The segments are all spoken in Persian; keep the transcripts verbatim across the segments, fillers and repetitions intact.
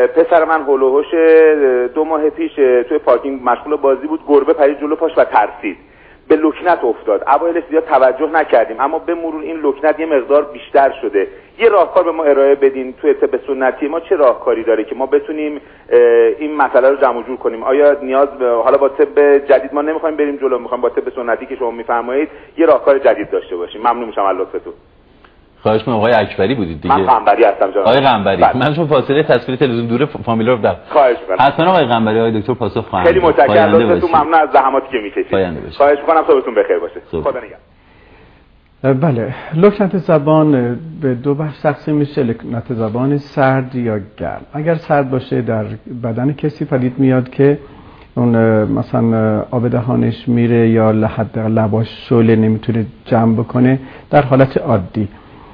پسر من هول و هوش دو ماه پیش توی پارکینگ مشغول بازی بود، گربه پرید جلو پاش و ترسید، به لکنت افتاد. اوایلش زیاد توجه نکردیم، اما به مرور این لکنت یه مقدار بیشتر شده. یه راهکار به ما ارائه بدین توی طب سنتی ما چه راهکاری داره که ما بتونیم این مسئله رو جمع و جور کنیم؟ آیا نیاز به حالا با طب جدید ما نمیخوایم بریم جلو، میخوایم با طب سنتی که شما میفرمایید یه راهکار جدید داشته باشیم؟ ممنون میشم از لطفتون. خواهش می‌کنم. آقای اکبری بودید دیگه؟ من قنبری هستم جناب. آقای قنبری، من چون فاصله تصویر تلویزیون دوره فامیلا رو دارم. خواهش می‌کنم. حتما آقای قنبری، آقای دکتر پاسخ خواهند. خیلی متشکرم لطفتون، ممنون از زحماتی که می‌کشید. خواهش می‌کنم، صبحتون بخیر باشه. خدا نگهدار. بله، لکنت زبان به دو بخش تقسیم میشه، لکنت زبان سرد یا گرم. اگر سرد باشه در بدن کسی پدید میاد که اون مثلا آب دهانش میره یا لحد لباش شعله نمیتونه جمع بکنه، در حالت عادی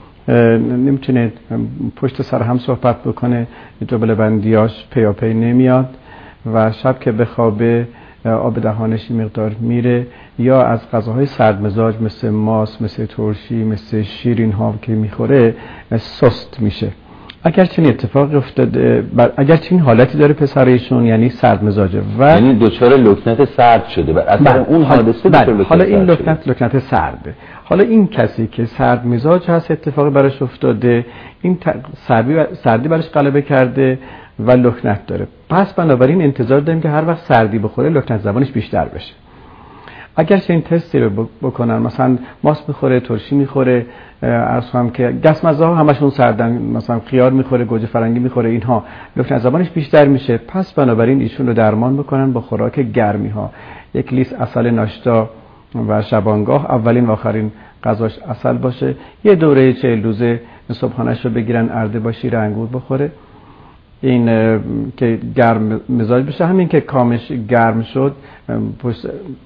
نمیتونه پشت سر هم صحبت بکنه، جبل بندیاش پیاپی نمیاد و شب که بخوابه آب دهانش مقدار میره، یا از غذاهای سرد مزاج مثل ماست، مثل ترشی، مثل شیرین ها که میخوره سست میشه. اگر چنین اتفاق افتاده، اگر چنین حالتی داره پسر ایشون، یعنی سرد مزاجه و یعنی دچار لکنت سرد شده، بر اثر اون حادثه دچار لکنت. حالا این لکنت لکنت سرده. حالا این کسی که سرد مزاج هست، اتفاقی براش افتاده، این سردی سردی براش غلبه کرده و لکنت داره. پس بنابراین انتظار داریم که هر وقت سردی بخوره لکنت زبانش بیشتر بشه. اگر چنین تستی رو بکنن، مثلا ماست میخوره، ترشی میخوره، عرض کنم که گسمزه ها همشون سردن، مثلا خیار میخوره، گوجه فرنگی میخوره، اینها لکنت زبانش بیشتر میشه. پس بنابراین ایشون رو درمان بکنن با خوراک گرمی ها. یک لیس عسل ناشتا و شبانگاه اولین و آخرین غذاش عسل باشه. یه دوره چهل روزه صبحانه‌اش رو بگیرن، ارده با شیر انگور بخوره. این که گرم مزاج بشه، همین که کامش گرم شد، پشت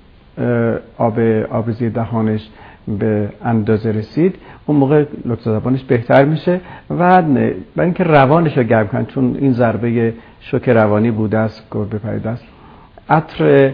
آب آبریزی دهانش به اندازه رسید، اون موقع لکنت زبانش بهتر میشه. و برای اینکه روانش رو گرم کنن، چون این ضربه شوک روانی بوده است، گربه پریده است، عطر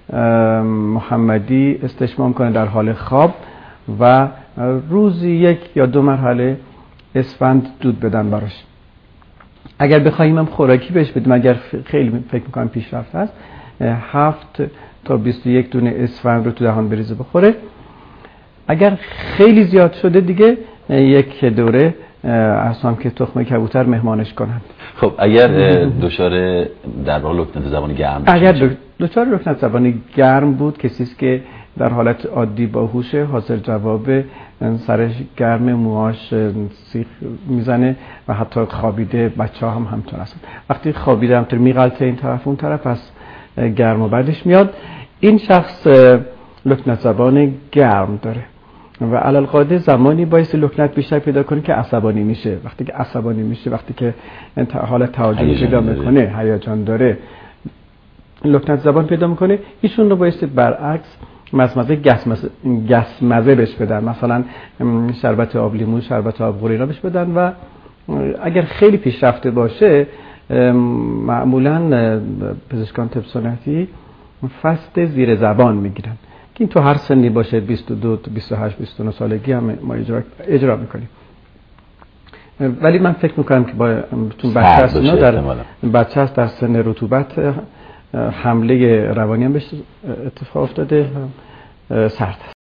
محمدی استشمام کنه در حال خواب و روزی یک یا دو مرحله اسفند دود بدن براش. اگر بخوایم هم خوراکی بهش بدیم، اگر خیلی فکر میکنم پیشرفته است، هفت تا بیست و یک دونه اسفند رو تو دهان بریزه بخوره. اگر خیلی زیاد شده دیگه یک دوره اصلا که تخم کبوتر مهمانش کنند. خب اگر دچار در واقع لکنت زبان گرم، اگر دچار لکنت زبان گرم بود، کسی است که در حالت عادی باهوشه، حاضر جواب، سرش گرم، موهاش سیخ میزنه و حتی خوابیده، بچه ها هم همطور هستن، وقتی خوابیده همطور میغلطه این طرف اون طرف، پس گرم و بعدش میاد. این شخص لکنت زبان گرم داره و علالقاعده زمانی باعث لکنت بیشتر پیدا کنه که عصبانی میشه. وقتی که عصبانی میشه، وقتی که حالت تعجب پیدا میکنه، هیجان داره، لکنت زبان پیدا میکنه، ایشون رو باعث برعکس مزمزه گسمزه گسمزه بهش بدن، مثلا شربت آب لیمو، شربت آب قوری را بهش بدن. و اگر خیلی پیشرفته باشه، معمولا پزشکان طب سنتی فست زیر زبان میگیرن که این تو هر سنی باشه، بیست و دو تا بیست و هشت بیست و نه سالگی هم ما اجرا اجرا میکنیم. ولی من فکر میکنم که با چون بچه هست، اینا در بچه هست، در سن رطوبت حمله روانی هم بهش اتفاق افتاده، سرد